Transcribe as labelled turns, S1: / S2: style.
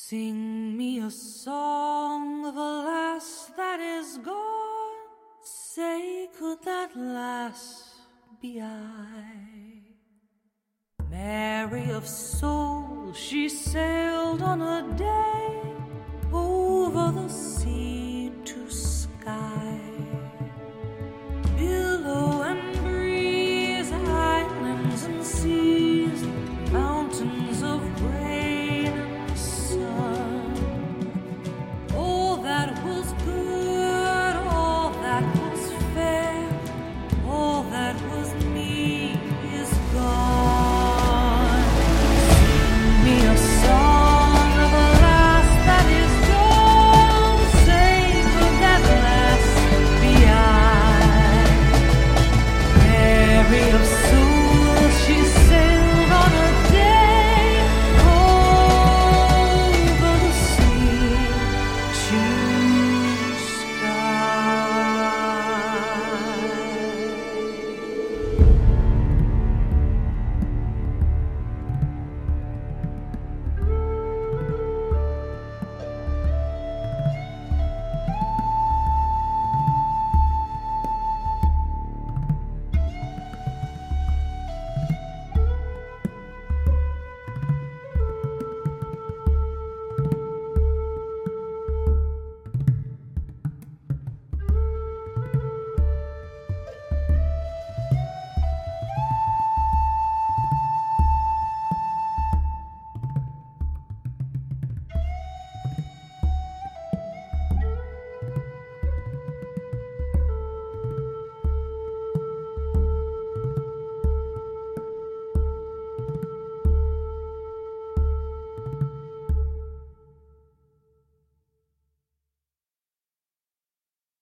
S1: Sing me a song of a lass that is gone. Say, could that lass be I? Mary of soul, she sailed on a day over the sea.